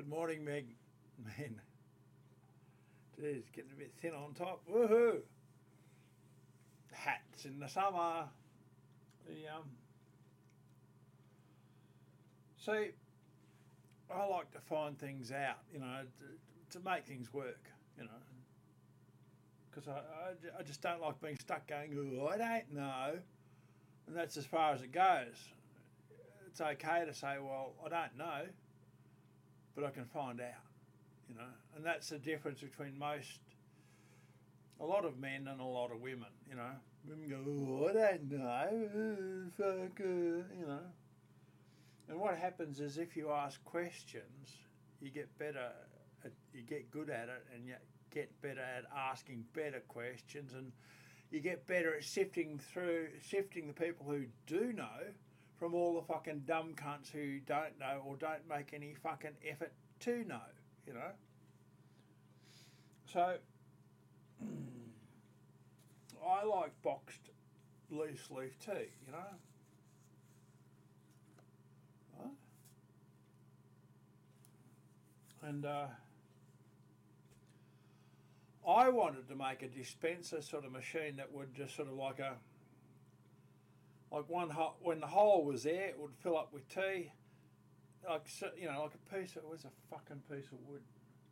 Good morning, Meg. Man, geez, getting a bit thin on top. Woohoo! Hats in the summer. The See, I like to find things out, to make things work, because I just don't like being stuck going, oh, I don't know, and that's as far as it goes. It's okay to say, well, I don't know, but I can find out, and that's the difference between a lot of men and a lot of women. Women go, oh, I don't know, fuck, And what happens is if you ask questions, you get better, you get good at it, and you get better at asking better questions, and you get better at sifting the people who do know from all the fucking dumb cunts who don't know or don't make any fucking effort to know. So I like boxed loose leaf tea. Right? And I wanted to make a dispenser sort of machine that would just sort of like when the hole was there, it would fill up with tea, like a piece of where's a fucking piece of wood.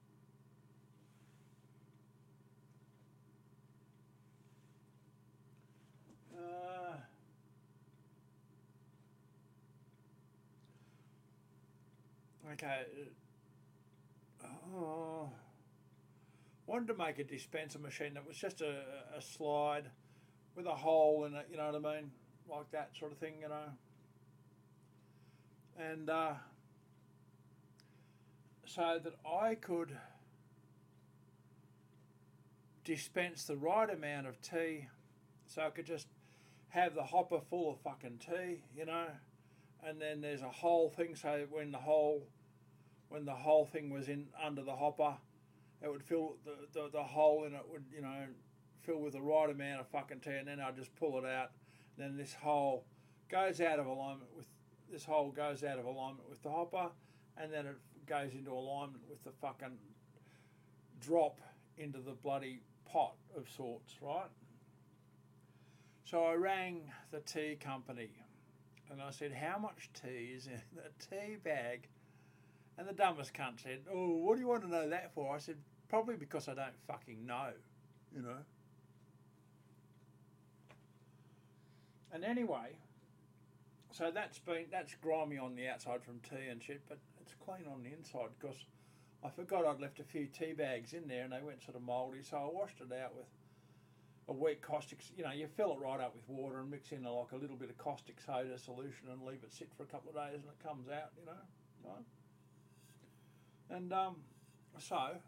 Okay. Wanted to make a dispenser machine that was just a slide with a hole in it, you know what I mean? Like that sort of thing, And so that I could dispense the right amount of tea, so I could just have the hopper full of fucking tea, and then there's a whole thing, so when the whole thing was in under the hopper, it would fill the hole in it would fill with the right amount of fucking tea, and then I'd just pull it out. Then this hole goes out of alignment with the hopper, and then it goes into alignment with the fucking drop into the bloody pot of sorts, right? So I rang the tea company and I said, how much tea is in the tea bag? And the dumbest cunt said, oh, what do you want to know that for? I said, probably because I don't fucking know, And anyway, so that's grimy on the outside from tea and shit, but it's clean on the inside because I forgot I'd left a few tea bags in there and they went sort of mouldy, so I washed it out with a weak caustic, you fill it right up with water and mix in a little bit of caustic soda solution and leave it sit for a couple of days and it comes out, right? And so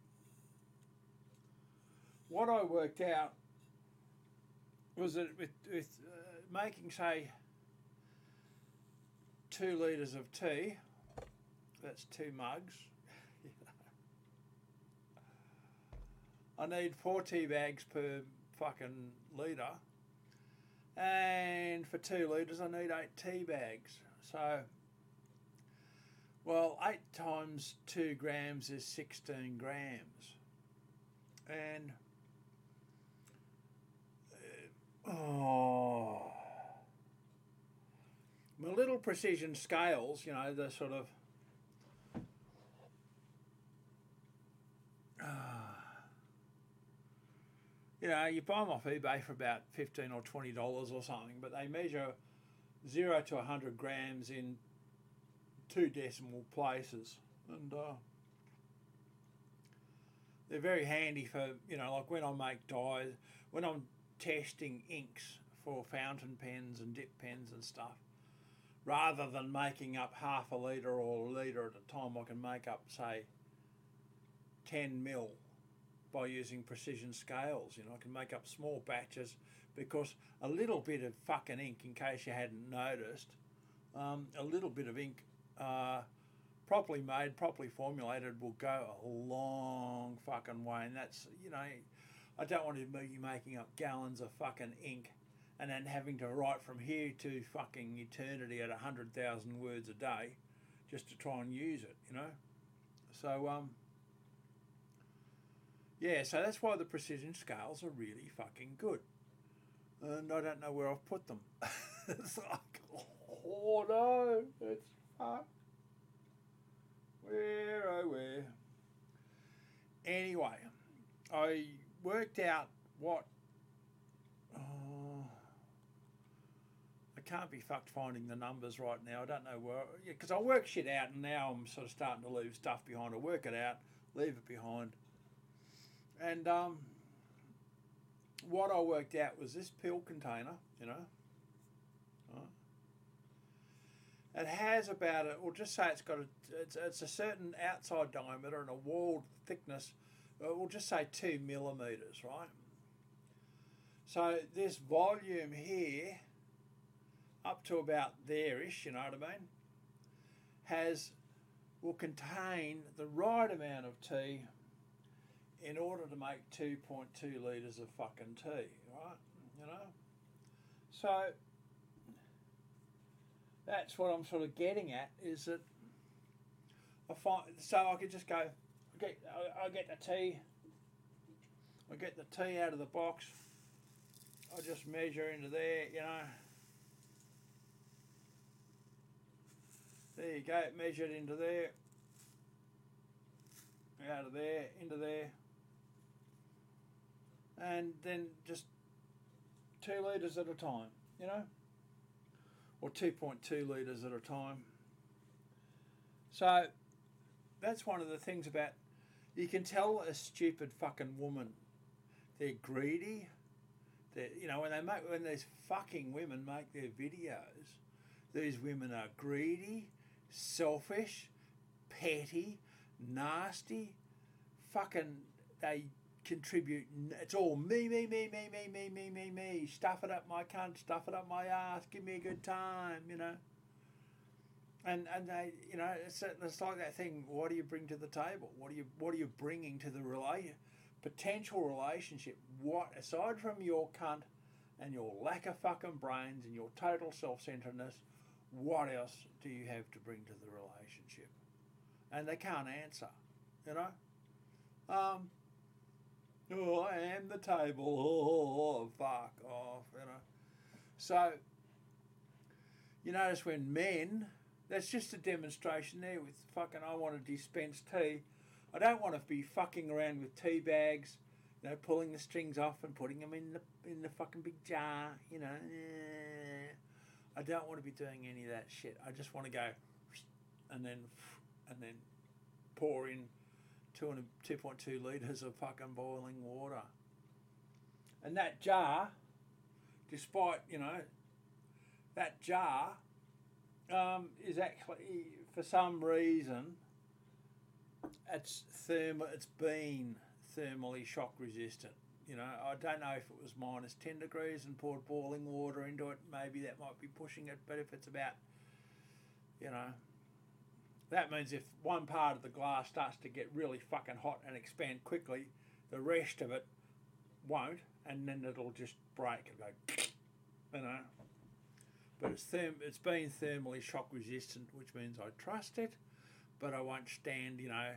what I worked out was that with making, say, 2 litres of tea, that's 2 mugs, I need 4 tea bags per fucking litre, and for 2 litres I need 8 tea bags. So, well, 8 times 2 grams is 16 grams. And my little precision scales, the sort of you buy them off eBay for about $15 or $20 or something, but they measure 0 to 100 grams in 2 decimal places, and they're very handy for like when I make dyes, when I'm testing inks for fountain pens and dip pens and stuff. Rather than making up half a litre or a litre at a time, I can make up, say, 10 mil by using precision scales. I can make up small batches because a little bit of fucking ink, in case you hadn't noticed, a little bit of ink, properly made, properly formulated, will go a long fucking way. And that's, I don't want to be making up gallons of fucking ink and then having to write from here to fucking eternity at 100,000 words a day just to try and use it, So yeah, so that's why the precision scales are really fucking good. And I don't know where I've put them. It's like, oh no, it's fucked. Where, oh where. Anyway, I worked out what. Oh, I can't be fucked finding the numbers right now. I don't know where. Yeah, because I work shit out and now I'm sort of starting to leave stuff behind. I work it out, leave it behind. And what I worked out was this pill container, you know. It has about it, or just say it's got it's a certain outside diameter and a walled thickness. We'll just say 2 millimeters, right? So this volume here, up to about there-ish, you know what I mean, will contain the right amount of tea in order to make 2.2 litres of fucking tea, right? You know? So that's what I'm sort of getting at, is that I find, so I could just go, I get the tea out of the box, I just measure into there, you know. There you go, measured into there, out of there, into there. And then just 2 litres at a time, you know, or 2.2 litres at a time. So that's one of the things about, you can tell a stupid fucking woman, they're greedy. You know, when these fucking women make their videos, these women are greedy, selfish, petty, nasty, fucking, they contribute, it's all me, stuff it up my cunt, stuff it up my ass, give me a good time, you know. And they, you know, it's like that thing, what do you bring to the table? What are you bringing to the potential relationship? What, aside from your cunt and your lack of fucking brains and your total self-centeredness, what else do you have to bring to the relationship? And they can't answer, you know. Oh, I am the table. Oh, fuck off, you know. So, you notice when men, that's just a demonstration there with fucking, I want to dispense tea. I don't want to be fucking around with tea bags, you know, pulling the strings off and putting them in the fucking big jar, you know. I don't want to be doing any of that shit. I just want to go and then pour in 2.2 litres of fucking boiling water. And that jar, despite, you know, that jar is actually, for some reason, it's been thermally shock resistant. You know, I don't know if it was minus 10 degrees and poured boiling water into it, maybe that might be pushing it, but if it's about, you know, that means if one part of the glass starts to get really fucking hot and expand quickly, the rest of it won't, and then it'll just break and go, you know. But it's been thermally shock resistant, which means I trust it, but I won't stand, you know,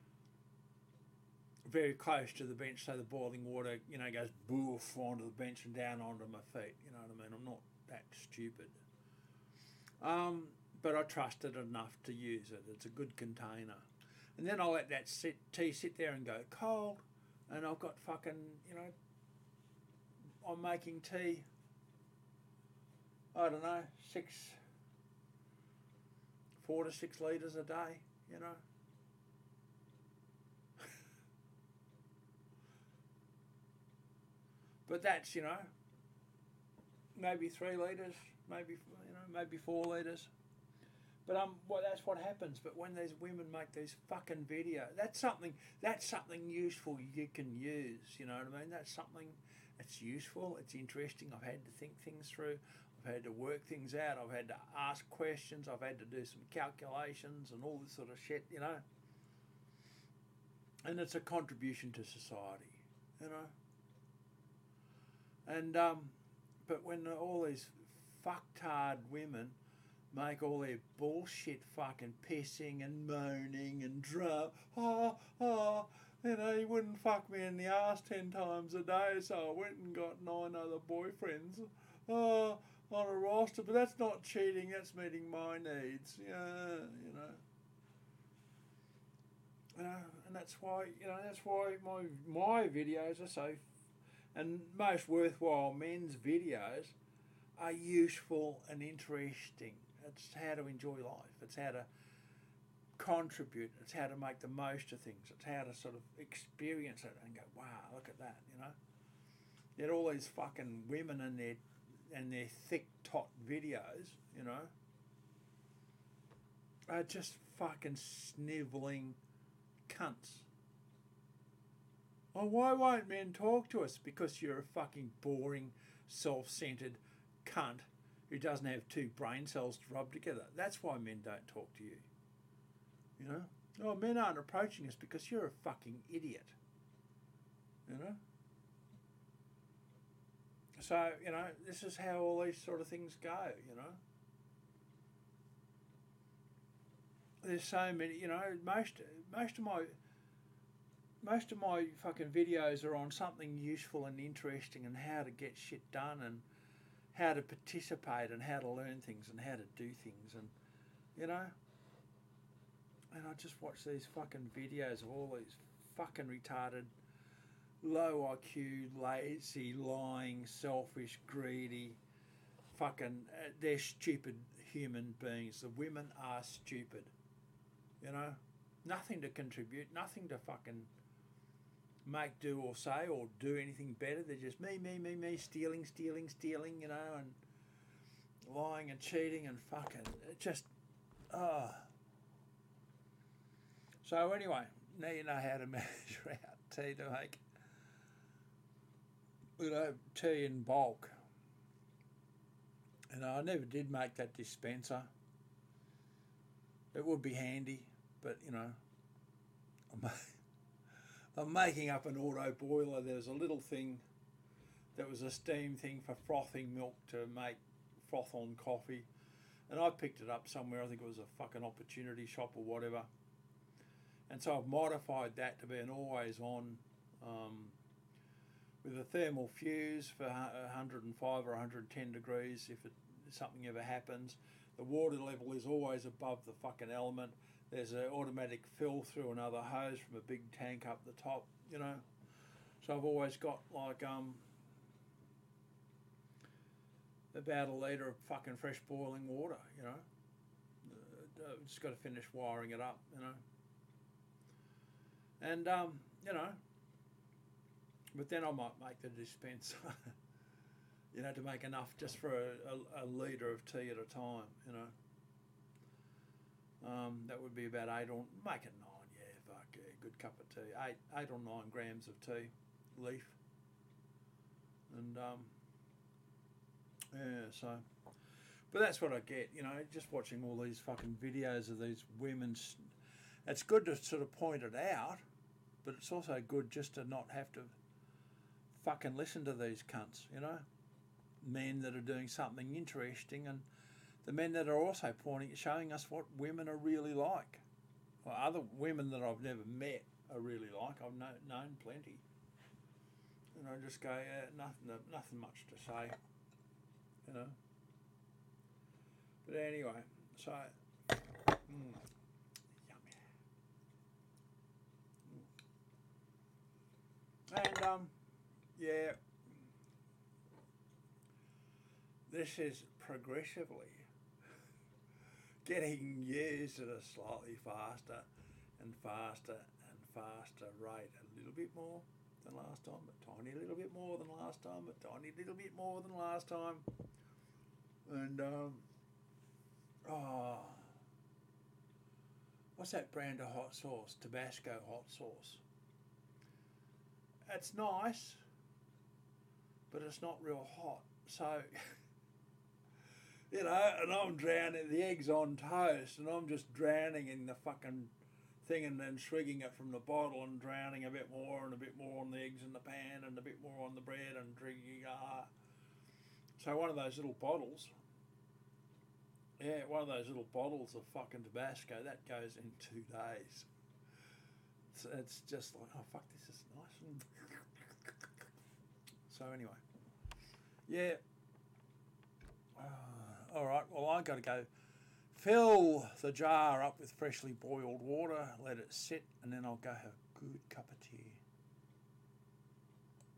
very close to the bench so the boiling water, you know, goes boof onto the bench and down onto my feet. You know what I mean? I'm not that stupid. But I trust it enough to use it. It's a good container. And then I'll let that tea sit there and go cold, and I've got fucking, you know, I'm making tea, I don't know, 4 to 6 litres a day, you know. But that's, you know, maybe 3 litres, maybe, you know, maybe 4 litres. But well, that's what happens. But when these women make these fucking videos, that's something useful you can use. You know what I mean? That's something that's useful. It's interesting. I've had to think things through. I've had to work things out. I've had to ask questions. I've had to do some calculations and all this sort of shit. You know. And it's a contribution to society. You know. And but when all these fucktard women make all their bullshit fucking pissing and moaning and drum. Oh, oh, you know, he wouldn't fuck me in the ass 10 times a day, so I went and got 9 other boyfriends. Oh, on a roster, but that's not cheating, that's meeting my needs. Yeah, you know. And that's why, my videos are so, and most worthwhile men's videos are useful and interesting. It's how to enjoy life. It's how to contribute. It's how to make the most of things. It's how to sort of experience it and go, wow, look at that, you know. Yet all these fucking women and their thick tot videos, you know, are just fucking snivelling cunts. Oh, why won't men talk to us? Because you're a fucking boring, self-centered cunt who doesn't have 2 brain cells to rub together. That's why men don't talk to you. You know? Oh, men aren't approaching us because you're a fucking idiot. You know? So, you know, this is how all these sort of things go, you know? There's so many, you know, most of my fucking videos are on something useful and interesting and how to get shit done and how to participate and how to learn things and how to do things, and you know, and I just watch these fucking videos of all these fucking retarded, low IQ, lazy, lying, selfish, greedy, fucking, they're stupid human beings. The women are stupid, you know, nothing to contribute, nothing to fucking make, do or say or do anything better. They're just me, stealing, you know, and lying and cheating and fucking, it just, So anyway, now you know how to measure out tea to make, you know, tea in bulk. And I never did make that dispenser. It would be handy, but you know, I'm making up an auto boiler. There's a little thing that was a steam thing for frothing milk to make froth on coffee. And I picked it up somewhere. I think it was a fucking opportunity shop or whatever. And so I've modified that to be an always on with a thermal fuse for 105 or 110 degrees if something ever happens. The water level is always above the fucking element. There's an automatic fill through another hose from a big tank up the top, you know. So I've always got like about a litre of fucking fresh boiling water, you know. Just got to finish wiring it up, you know. And, you know, but then I might make the dispenser, you know, to make enough just for a litre of tea at a time, you know. That would be about 8 or, make it 9, yeah, fuck yeah, good cup of tea. 8 or 9 grams of tea, leaf. And, yeah, so, but that's what I get, you know, just watching all these fucking videos of these women's, it's good to sort of point it out, but it's also good just to not have to fucking listen to these cunts, you know, men that are doing something interesting, and the men that are also showing us what women are really like. Well, other women that I've never met are really like. I've known plenty. And I just go, yeah, nothing much to say, you know. But anyway, so, yummy. And, yeah, this is progressively getting used at a slightly faster and faster and faster rate. A little bit more than last time, but tiny little bit more than last time, but tiny little bit more than last time. And, what's that brand of hot sauce? Tabasco hot sauce. It's nice, but it's not real hot. So, you know, and I'm drowning, the egg's on toast, and I'm just drowning in the fucking thing and then swigging it from the bottle and drowning a bit more and a bit more on the eggs in the pan and a bit more on the bread and drinking, So one of those little bottles, of fucking Tabasco, that goes in 2 days. it's just like, oh fuck, this is nice. And so anyway, yeah. All right. Well, I got to go fill the jar up with freshly boiled water, let it sit, and then I'll go have a good cup of tea.